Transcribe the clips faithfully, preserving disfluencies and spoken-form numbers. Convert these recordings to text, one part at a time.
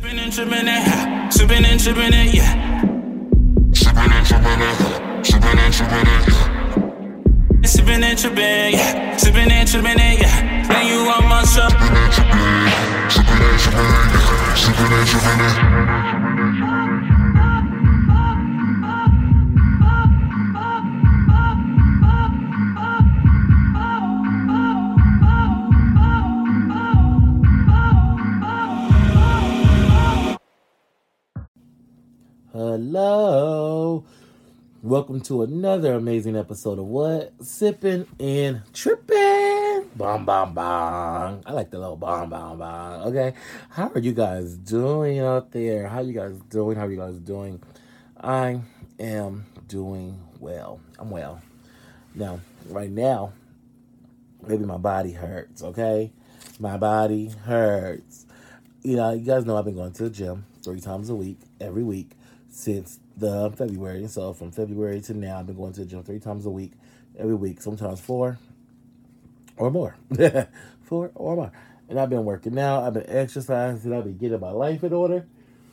Sipping and tripping it, sipping and tripping it, yeah. Sipping and tripping it, sipping and tripping it, yeah. Sipping and tripping, yeah. Sipping and tripping it, yeah. Now you on my shop. Sipping and tripping, yeah. Sipping and tripping it, sipping and tripping it. Hello. Welcome to another amazing episode of what? Sipping and Tripping. Bom, bom, bom. I like the little bom, bom, bom. Okay. How are you guys doing out there? How are you guys doing? How are you guys doing? I am doing well. I'm well. Now, right now, maybe my body hurts, okay? My body hurts. You know, you guys know I've been going to the gym three times a week, every week, since the February. So from February to now, I've been going to the gym three times a week, every week, sometimes four or more. Four or more. And I've been working out, I've been exercising, I've been getting my life in order.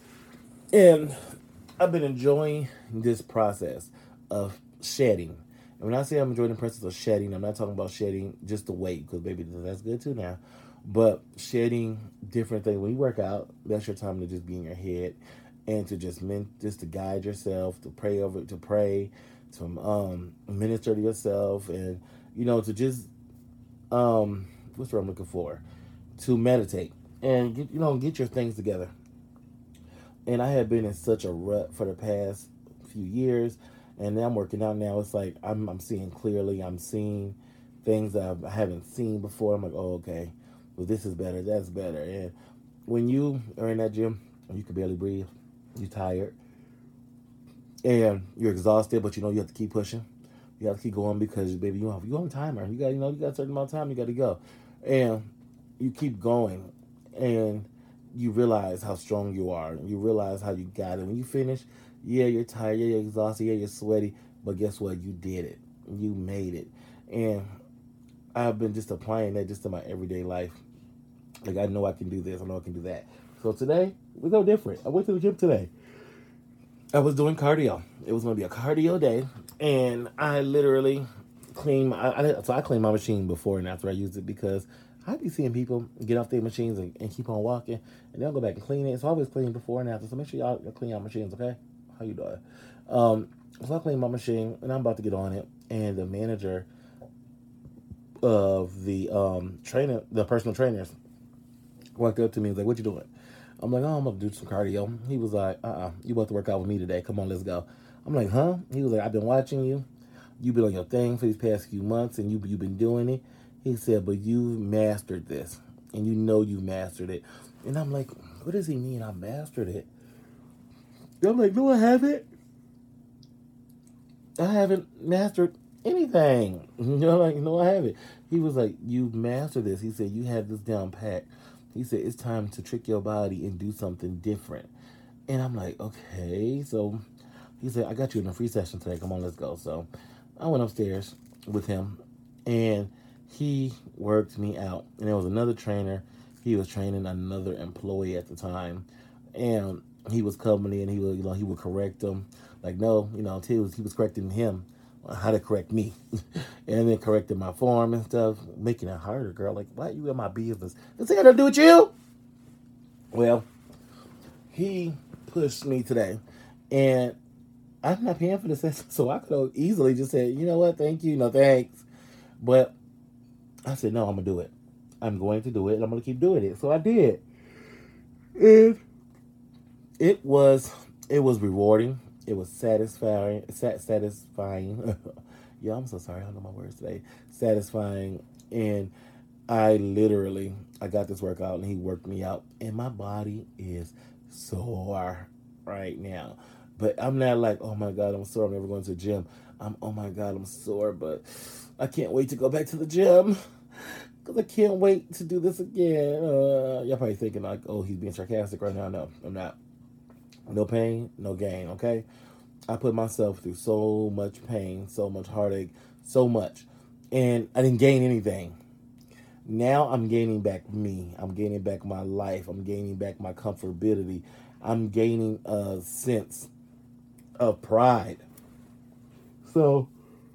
And I've been enjoying this process of shedding. And when I say I'm enjoying the process of shedding, I'm not talking about shedding just the weight, because baby, that's good too now. But shedding different things. When you work out, that's your time to just be in your head and to just men, just to guide yourself, to pray over, to pray, to um, minister to yourself, and you know, to just um, what's what I'm looking for, to meditate and get, you know, get your things together. And I have been in such a rut for the past few years, and now I'm working out. Now it's like I'm, I'm seeing clearly. I'm seeing things that I haven't seen before. I'm like, oh, okay, well, this is better. That's better. And when you are in that gym, you can barely breathe. You're tired and you're exhausted, but you know you have to keep pushing. You have to keep going because, baby, you have you on timer. You got you know you got a certain amount of time. You got to go, and you keep going, and you realize how strong you are. You realize how you got it. When you finish, yeah, you're tired. Yeah, you're exhausted. Yeah, you're sweaty. But guess what? You did it. You made it. And I've been just applying that just to my everyday life. Like, I know I can do this. I know I can do that. So today was no different. I went to the gym today. I was doing cardio. It was going to be a cardio day, and I literally cleaned. My, I, so I cleaned my machine before and after I used it, because I be seeing people get off their machines and, and keep on walking, and they'll go back and clean it. So I always clean before and after. So make sure y'all clean your machines, okay? How you doing? Um, so I cleaned my machine, and I'm about to get on it, and the manager of the um, trainer, the personal trainers, walked up to me and was like, "What you doing?" I'm like, "Oh, I'm going to do some cardio." He was like, uh-uh, you about to work out with me today. Come on, let's go. I'm like, huh? He was like, "I've been watching you. You've been on your thing for these past few months, and you, you've been doing it." He said, "But you've mastered this, and you know you've mastered it." And I'm like, what does he mean I mastered it? And I'm like, no, I haven't. I haven't mastered anything. You know, like, no, I haven't. He was like, "You've mastered this." He said, "You have this down pat." He said, "It's time to trick your body and do something different." And I'm like, okay. So he said, "I got you in a free session today. Come on, let's go." So I went upstairs with him, and he worked me out. And there was another trainer. He was training another employee at the time. And he was coming in. He would, you know, he would correct him. Like, no, you know, he was, he was correcting him how to correct me, and then correcting my form and stuff, making it harder, girl. Like, why are you in my business? This ain't got to do with you. Well, he pushed me today, and I'm not paying for the session, so I could have easily just said, "You know what, thank you, no thanks." But I said, no, I'm gonna do it. I'm going to do it, and I'm gonna keep doing it. So I did, and it was it was rewarding. It was satisfying. Sat, satisfying. Yeah, I'm so sorry. I don't know my words today. Satisfying. And I literally, I got this workout, and he worked me out. And my body is sore right now. But I'm not like, oh my God, I'm sore. I'm never going to the gym. I'm, oh my God, I'm sore. But I can't wait to go back to the gym, because I can't wait to do this again. Uh, y'all probably thinking like, oh, he's being sarcastic right now. No, I'm not. No pain, no gain, okay? I put myself through so much pain, so much heartache, so much. And I didn't gain anything. Now I'm gaining back me. I'm gaining back my life. I'm gaining back my comfortability. I'm gaining a sense of pride. So,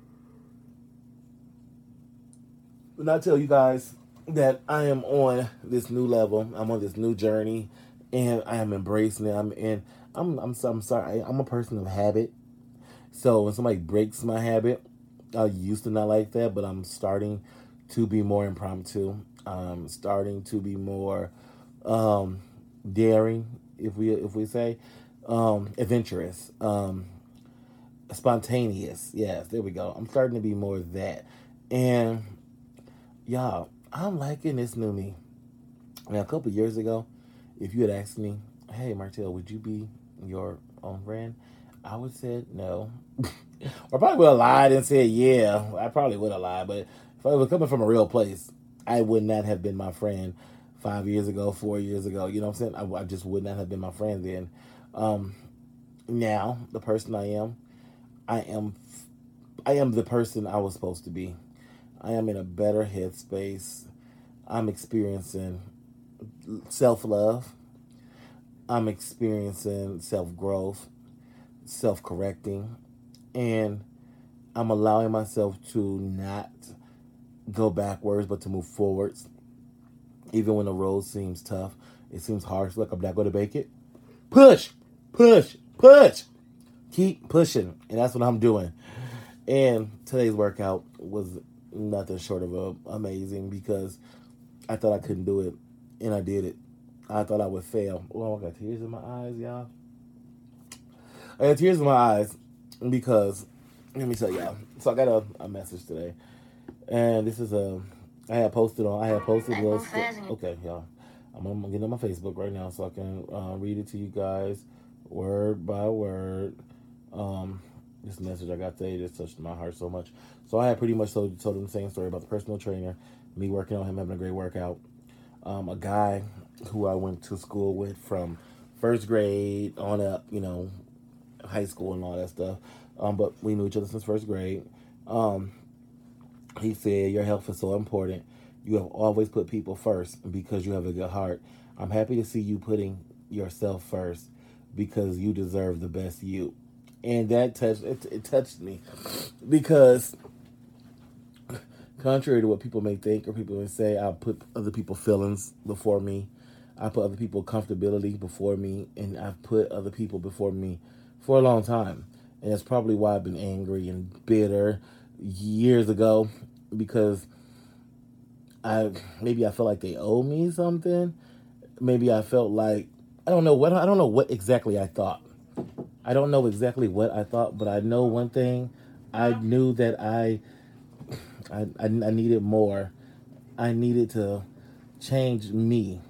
when I tell you guys that I am on this new level, I'm on this new journey, and I am embracing it. I'm and I'm I'm I'm sorry. I'm a person of habit. So when somebody breaks my habit, I used to not like that, but I'm starting to be more impromptu. I'm starting to be more um, daring, if we if we say, um, adventurous, um, spontaneous. Yes, there we go. I'm starting to be more of that, and y'all, I'm liking this new me. Now, a couple years ago, if you had asked me, "Hey, Martell, would you be your own brand?" I would have said no. Or probably would have lied and said yeah. I probably would have lied, but if I was coming from a real place, I would not have been my friend five years ago, four years ago. You know what I'm saying? I, I just would not have been my friend then. Um, now, the person I am, I am, I am the person I was supposed to be. I am in a better headspace. I'm experiencing self-love. I'm experiencing self-growth, self-correcting, and I'm allowing myself to not go backwards, but to move forwards. Even when the road seems tough, it seems harsh, like I'm not going to make it. Push, push, push. Keep pushing, and that's what I'm doing. And today's workout was nothing short of uh, amazing because I thought I couldn't do it, and I did it. I thought I would fail. Oh, I got tears in my eyes, y'all. I got tears in my eyes because, let me tell y'all. So I got a, a message today, and this is a, I had posted on, I had posted those, okay, y'all. I'm going to get on my Facebook right now so I can uh, read it to you guys word by word. Um, this message I got today just touched my heart so much. So I had pretty much told, told them the same story about the personal trainer, me working on him, having a great workout. Um, a guy who I went to school with from first grade on up, you know, high school and all that stuff. Um, but we knew each other since first grade. Um, he said, your health is so important. You have always put people first because you have a good heart. I'm happy to see you putting yourself first because you deserve the best you. And that touched, it, it touched me because contrary to what people may think or people may say, I put other people's feelings before me. I put other people's comfortability before me, and I've put other people before me for a long time. And that's probably why I've been angry and bitter years ago, because I maybe I felt like they owe me something. Maybe I felt like I don't know what I don't know what exactly I thought. I don't know exactly what I thought, but I know one thing. I knew that I I, I, I needed more. I needed to change me.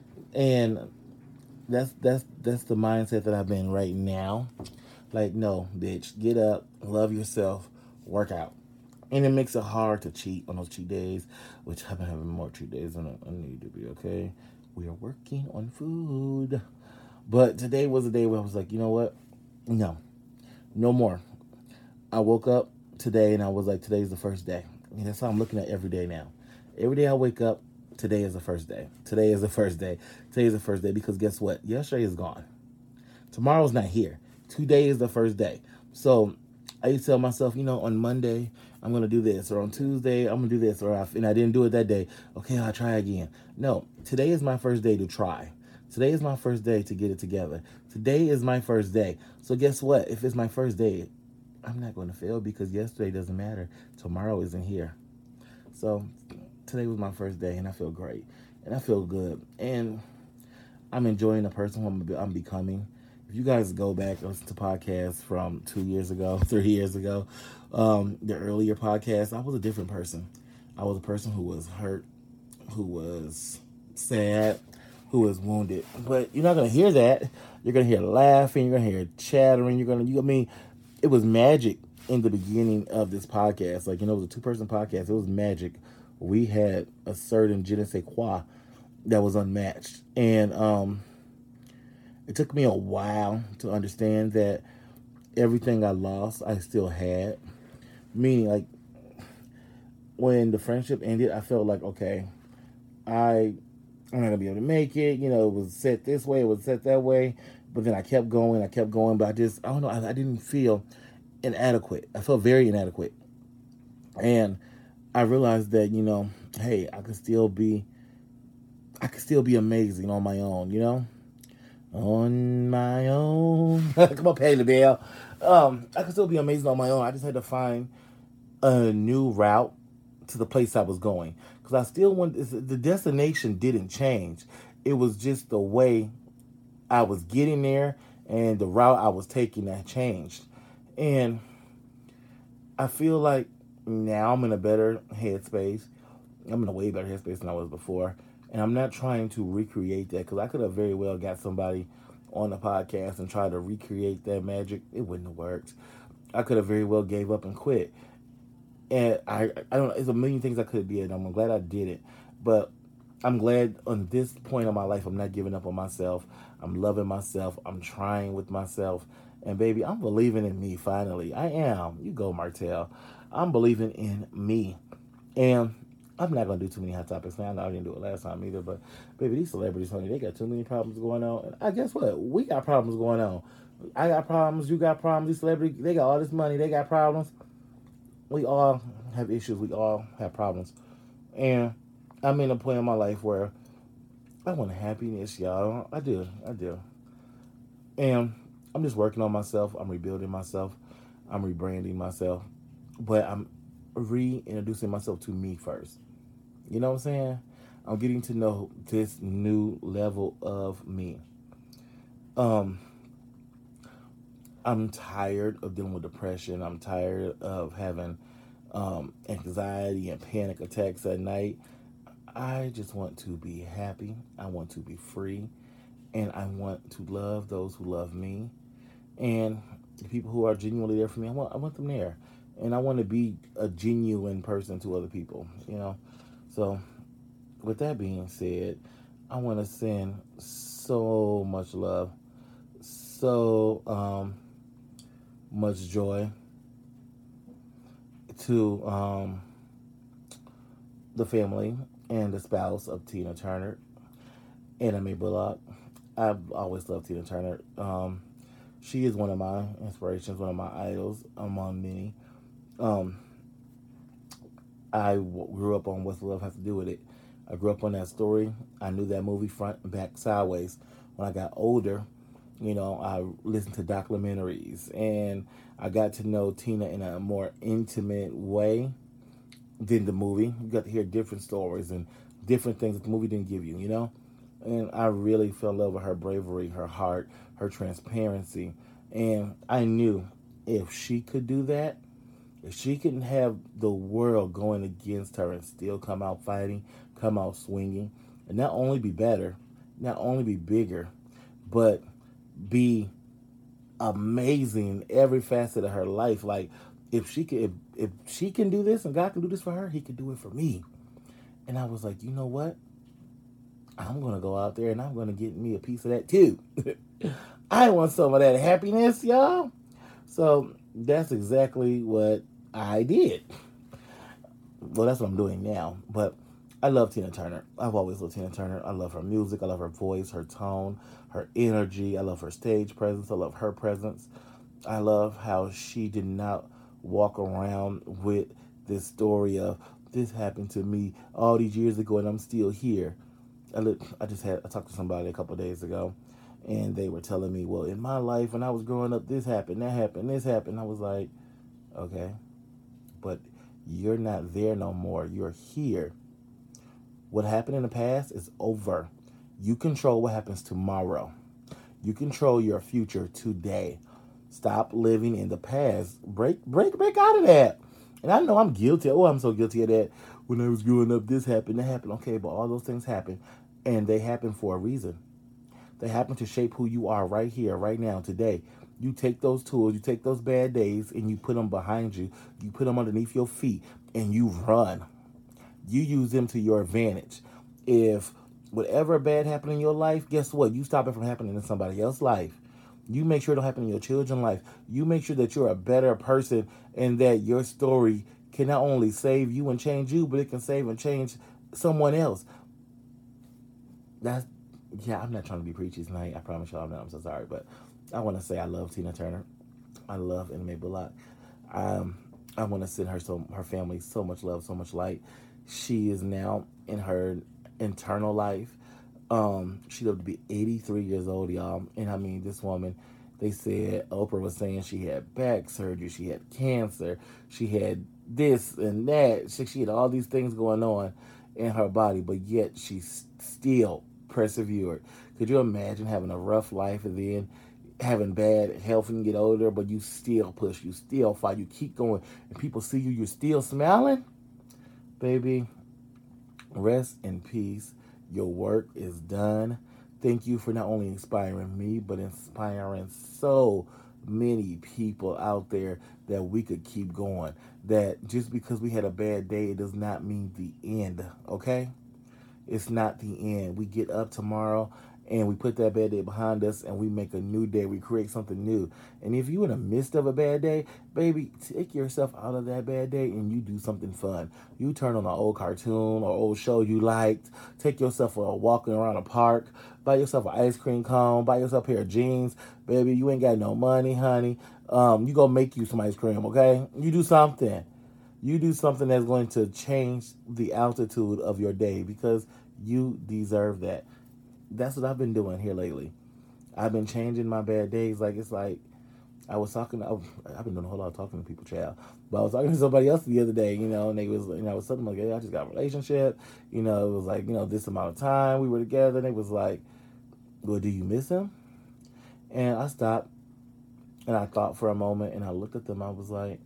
And that's that's that's the mindset that I'm in right now. Like, no, bitch, get up, love yourself, work out. And it makes it hard to cheat on those cheat days, which I've been having more cheat days than I need to be, okay? We are working on food. But today was a day where I was like, you know what? No, no more. I woke up today and I was like, today's the first day. And that's how I'm looking at every day now. Every day I wake up, today is the first day. Today is the first day. Today is the first day because guess what? Yesterday is gone. Tomorrow's not here. Today is the first day. So I used to tell myself, you know, on Monday, I'm going to do this. Or on Tuesday, I'm going to do this. Or I, and I didn't do it that day. Okay, I'll try again. No, today is my first day to try. Today is my first day to get it together. Today is my first day. So guess what? If it's my first day, I'm not going to fail because yesterday doesn't matter. Tomorrow isn't here. So today was my first day and I feel great. And I feel good. And I'm enjoying the person who I'm becoming. If you guys go back and listen to podcasts from two years ago, three years ago, um, the earlier podcasts, I was a different person. I was a person who was hurt, who was sad, who was wounded. But you're not going to hear that. You're going to hear laughing. You're going to hear chattering. You're going to, you, I mean, it was magic in the beginning of this podcast. Like, you know, it was a two-person podcast. It was magic. We had a certain je ne sais quoi that was unmatched. And um, it took me a while to understand that everything I lost, I still had. Meaning, like, when the friendship ended, I felt like, okay, I, I'm not going to be able to make it. You know, it was set this way, it was set that way. But then I kept going, I kept going. But I just, I don't know, I, I didn't feel inadequate. I felt very inadequate. And I realized that, you know, hey, I could still be, I could still be amazing on my own, you know? On my own. Come on, pay the bill. Um, I could still be amazing on my own. I just had to find a new route to the place I was going. Because I still want, the destination didn't change. It was just the way I was getting there and the route I was taking that changed. And I feel like now I'm in a better headspace. I'm in a way better headspace than I was before. And I'm not trying to recreate that, because I could have very well got somebody on the podcast and tried to recreate that magic. It wouldn't have worked. I could have very well gave up and quit. And I, I don't know, there's a million things I could have did. I'm glad I did it. But I'm glad on this point of my life, I'm not giving up on myself. I'm loving myself. I'm trying with myself. And baby, I'm believing in me finally. I am. You go, Martell. I'm believing in me. And I'm not going to do too many hot topics now. I didn't do it last time either. But, baby, these celebrities, honey, they got too many problems going on. And I guess what? We got problems going on. I got problems. You got problems. These celebrities, they got all this money. They got problems. We all have issues. We all have problems. And I'm in a point in my life where I want happiness, y'all. I do. I do. And I'm just working on myself. I'm rebuilding myself. I'm rebranding myself. But I'm reintroducing myself to me first. You know what I'm saying? I'm getting to know this new level of me. Um, I'm tired of dealing with depression. I'm tired of having um, anxiety and panic attacks at night. I just want to be happy. I want to be free. And I want to love those who love me. And the people who are genuinely there for me, I want, I want them there. And I want to be a genuine person to other people, you know. So, with that being said, I want to send so much love, so um, much joy to um, the family and the spouse of Tina Turner, Anna Mae Bullock. I've always loved Tina Turner. Um, she is one of my inspirations, one of my idols among many. Um, I w- grew up on What's Love Has to Do with It. I grew up on that story. I knew that movie front and back, sideways. When I got older, you know, I listened to documentaries and I got to know Tina in a more intimate way than the movie. You got to hear different stories and different things that the movie didn't give you, you know? And I really fell in love with her bravery, her heart, her transparency. And I knew if she could do that, if she can have the world going against her and still come out fighting, come out swinging, and not only be better, not only be bigger, but be amazing in every facet of her life. Like, if she can, if, if she can do this and God can do this for her, he can do it for me. And I was like, you know what? I'm going to go out there and I'm going to get me a piece of that too. I want some of that happiness, y'all. So that's exactly what I did. Well, that's what I'm doing now. But I love Tina Turner. I've always loved Tina Turner. I love her music. I love her voice, her tone, her energy. I love her stage presence. I love her presence. I love how she did not walk around with this story of, this happened to me all these years ago and I'm still here. I, look, I just had, I talked to somebody a couple of days ago and they were telling me, well, in my life when I was growing up, this happened, that happened, this happened. I was like, okay, but you're not there no more. You're here. What happened in the past is over. You control what happens tomorrow. You control your future today. Stop living in the past. Break, break, break out of that. And I know I'm guilty. Oh, I'm so guilty of that. When I was growing up, this happened, that happened. Okay, but all those things happen. And they happen for a reason. They happen to shape who you are right here, right now, today. You take those tools, you take those bad days, and you put them behind you. You put them underneath your feet, and you run. You use them to your advantage. If whatever bad happened in your life, guess what? You stop it from happening in somebody else's life. You make sure it don't happen in your children's life. You make sure that you're a better person and that your story can not only save you and change you, but it can save and change someone else. that's, yeah, I'm not trying to be preachy tonight. I promise y'all I'm not. I'm so sorry. But I want to say I love Tina Turner. I love Anime Bullock. Um, I want to send her so her family so much love, so much light. She is now in her internal life. Um, she lived to be eighty-three years old, y'all. And I mean, this woman, they said, Oprah was saying she had back surgery, she had cancer, she had this and that. She, she had all these things going on in her body, but yet she still persevered. Could you imagine having a rough life and then having bad health and get older, but you still push, you still fight, you keep going, and people see you, you're still smiling? Baby, rest in peace. Your work is done. Thank you for not only inspiring me, but inspiring so many people out there that we could keep going. That just because we had a bad day, it does not mean the end, okay? It's not the end. We get up tomorrow and we put that bad day behind us and we make a new day. We create something new. And if you're in the midst of a bad day, baby, take yourself out of that bad day and you do something fun. You turn on an old cartoon or old show you liked. Take yourself for a walking around a park. Buy yourself an ice cream cone. Buy yourself a pair of jeans. Baby, you ain't got no money, honey. Um, you go make you some ice cream, okay? You do something. You do something that's going to change the altitude of your day because you deserve that. That's what I've been doing here lately. I've been changing my bad days. Like, it's like, I was talking, to, I've been doing a whole lot of talking to people, child. But I was talking to somebody else the other day, you know, and they was, you know, it was something like, hey, I just got a relationship. You know, it was like, you know, this amount of time we were together. And they was like, well, do you miss him? And I stopped and I thought for a moment and I looked at them. I was like,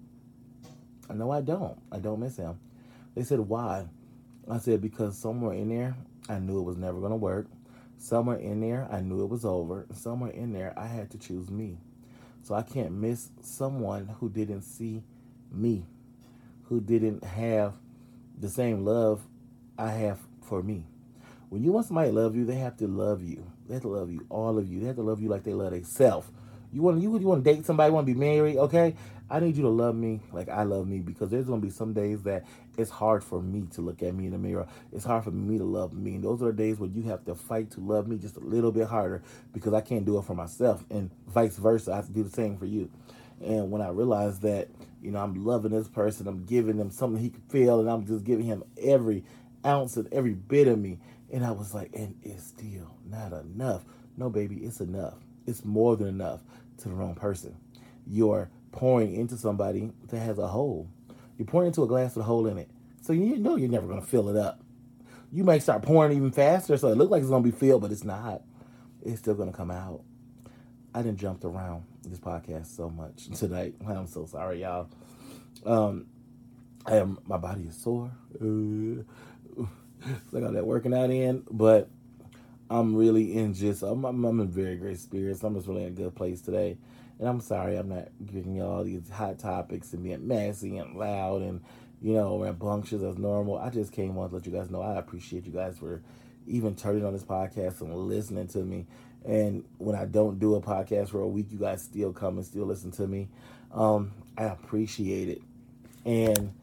no, I don't. I don't miss him. They said, why? I said, because somewhere in there, I knew it was never going to work. Somewhere in there, I knew it was over. Somewhere in there, I had to choose me. So I can't miss someone who didn't see me, who didn't have the same love I have for me. When you want somebody to love you, they have to love you. They have to love you, all of you. They have to love you like they love themselves. You want you, you want to date somebody, want to be married, okay? I need you to love me like I love me because there's going to be some days that it's hard for me to look at me in the mirror. It's hard for me to love me. And those are the days when you have to fight to love me just a little bit harder because I can't do it for myself. And vice versa, I have to do the same for you. And when I realized that, you know, I'm loving this person, I'm giving them something he could feel, and I'm just giving him every ounce of every bit of me. And I was like, and it's still not enough. No, baby, it's enough. It's more than enough to the wrong person. You're pouring into somebody that has a hole. You're pouring into a glass with a hole in it. So you know you're never going to fill it up. You might start pouring even faster so it looks like it's going to be filled, but it's not. It's still going to come out. I done jumped around this podcast so much tonight. I'm so sorry, y'all. Um, I am. My body is sore. Uh, I got that working out in, but I'm really in just, I'm, I'm, I'm in very great spirits. I'm just really in a good place today. And I'm sorry I'm not giving you all these hot topics and being messy and loud and, you know, rambunctious as normal. I just came on to let you guys know I appreciate you guys for even turning on this podcast and listening to me. And when I don't do a podcast for a week, you guys still come and still listen to me. Um, I appreciate it. And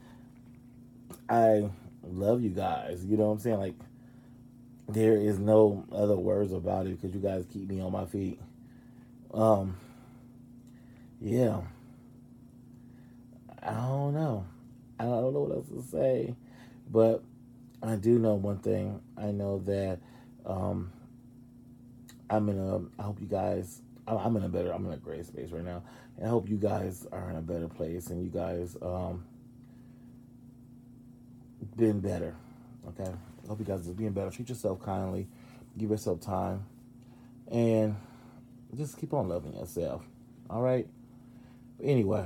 I love you guys. You know what I'm saying? Like, there is no other words about it because you guys keep me on my feet. Um, yeah. I don't know. I don't know what else to say. But I do know one thing. I know that um, I'm in a, I hope you guys, I'm in a better, I'm in a great space right now. And I hope you guys are in a better place and you guys um, been better. Okay? I hope you guys are being better. Treat yourself kindly. Give yourself time. And just keep on loving yourself. All right? But anyway,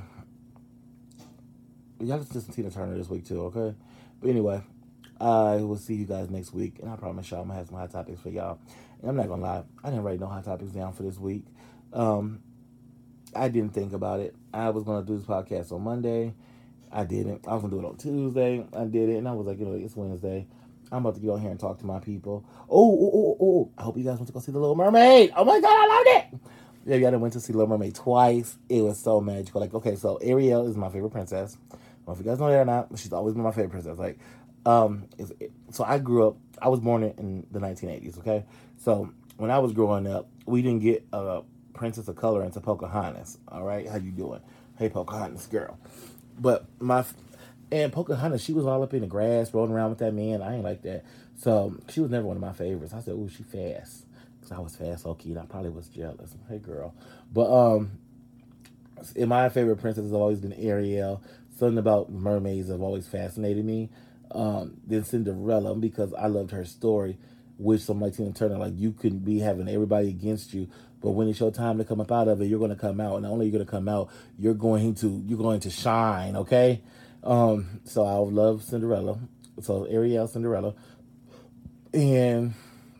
y'all just listen to Tina Turner this week too, okay? But anyway, I will see you guys next week. And I promise y'all I'm going to have some hot topics for y'all. And I'm not going to lie. I didn't write no hot topics down for this week. Um, I didn't think about it. I was going to do this podcast on Monday. I didn't. I was going to do it on Tuesday. I did it. And I was like, you know, it's Wednesday. I'm about to get on here and talk to my people. Oh, oh, oh, oh. I hope you guys went to go see The Little Mermaid. Oh, my God, I loved it. Yeah, y'all went to see Little Mermaid twice. It was so magical. Like, okay, so Ariel is my favorite princess. I don't know if you guys know that or not, but she's always been my favorite princess. Like, Um, so I grew up. I was born in the nineteen eighties. Okay, so when I was growing up, we didn't get a Princess of Color into Pocahontas. All right, how you doing? Hey, Pocahontas girl. But my and Pocahontas, she was all up in the grass, rolling around with that man. I ain't like that. So she was never one of my favorites. I said, "Ooh, she fast," because I was fast, low key, and I probably was jealous. Hey, girl. But um, and my favorite princess has always been Ariel. Something about mermaids have always fascinated me. Um, then Cinderella, because I loved her story, which some like Tina Turner, like you could be having everybody against you, but when it's your time to come up out of it, you're going to come out, and not only you're going to come out, you're going to you're going to shine. Okay, um, so I love Cinderella. So Ariel, Cinderella, and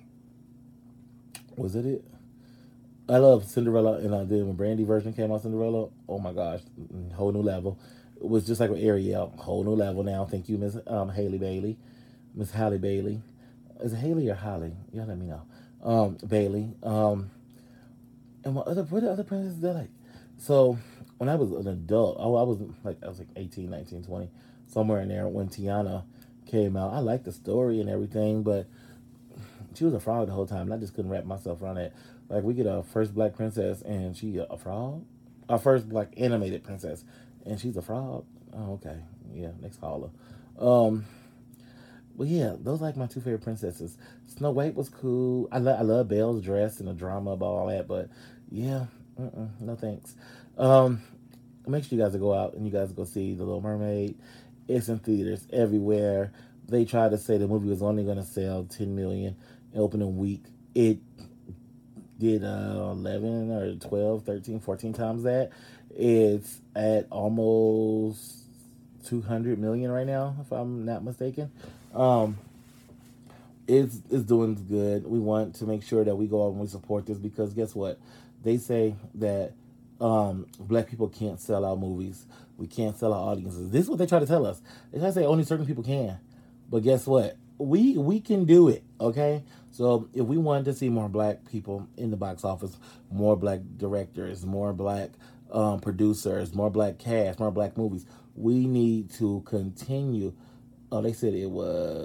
was it it? I love Cinderella, and I did when Brandy version came out. Cinderella, oh my gosh, whole new level. It was just like with Ariel, whole new level now. Thank you, Miss um, Haley Bailey, Miss Halle Bailey. Is it Haley or Holly? Y'all let me know. Um, Bailey. Um, and what other what other princesses did I like? So when I was an adult, oh, I was like I was like eighteen, nineteen, twenty, somewhere in there when Tiana came out. I liked the story and everything, but she was a frog the whole time, and I just couldn't wrap myself around it. Like we get a first black princess, and she a frog. Our first black animated princess, and she's a frog. Oh, okay. Yeah, next caller. Um, but yeah, those are like my two favorite princesses. Snow White was cool. I, lo- I love Belle's dress and the drama about all that, but yeah, mm-mm, no thanks. Um, make sure you guys go out and you guys go see The Little Mermaid. It's in theaters everywhere. They tried to say the movie was only going to sell ten million in opening week. It did uh, eleven or twelve, thirteen, fourteen times that. It's at almost two hundred million right now, if I'm not mistaken. Um, it's, it's doing good. We want to make sure that we go out and we support this, because guess what? They say that um, black people can't sell out movies. We can't sell out audiences. This is what they try to tell us. They try to say only certain people can. But guess what? We we can do it, okay? So if we wanted to see more black people in the box office, more black directors, more black um, producers, more black cast, more black movies, we need to continue. Oh, they said it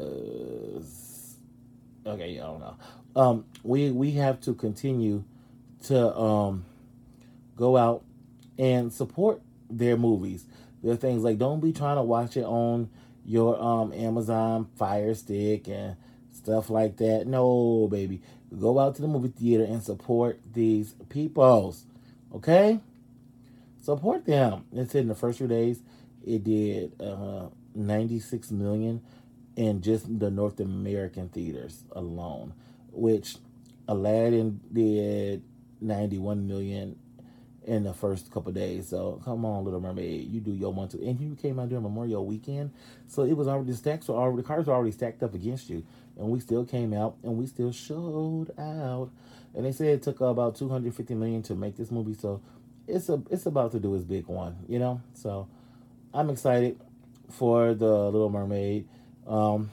was... Okay, I don't know. Um, we, we have to continue to um, go out and support their movies. There are things like, don't be trying to watch it on your um Amazon Fire Stick and stuff like that. No, baby. Go out to the movie theater and support these peoples. Okay? Support them. It said in the first few days, it did uh, ninety-six million in just the North American theaters alone, which Aladdin did ninety-one million in the first couple of days. So come on, Little Mermaid, you do your one too. And you came out during Memorial Weekend, so it was already stacked. So already the cards were already stacked up against you, and we still came out and we still showed out. And they said it took about two hundred fifty million to make this movie, so it's a it's about to do its big one, you know. So I'm excited for the Little Mermaid. Um,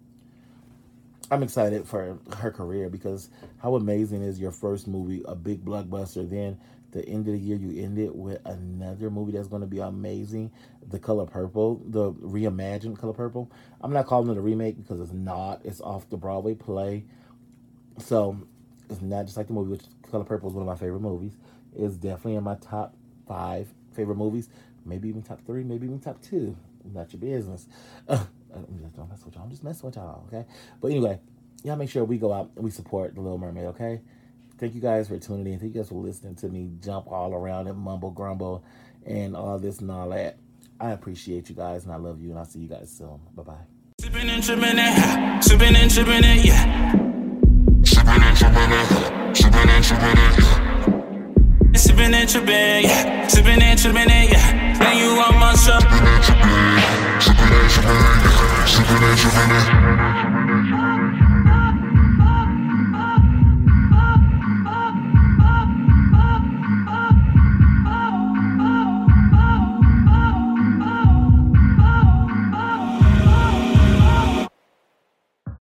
I'm excited for her career, because how amazing is your first movie, a big blockbuster, then the end of the year you end it with another movie that's going to be amazing, The Color Purple, the reimagined Color Purple. I'm not calling it a remake because it's not. It's off the Broadway play. So it's not just like the movie, which Color Purple is one of my favorite movies. It's definitely in my top five favorite movies. Maybe even top three, maybe even top two. Not your business. Uh, don't mess with y'all. I'm just messing with y'all, okay? But anyway, y'all make sure we go out and we support The Little Mermaid, okay? Thank you guys for tuning in. Thank you guys for listening to me jump all around and mumble grumble and all this and all that. I appreciate you guys, and I love you, and I'll see you guys soon. Bye-bye. Sipping and tripping it, sipping and tripping it, yeah. Sipping and tripping it, sipping and tripping it, yeah. Sipping and tripping, yeah. Sipping and tripping it, yeah. Now you on my shop. Sipping and tripping, sipping and tripping, sipping and tripping it.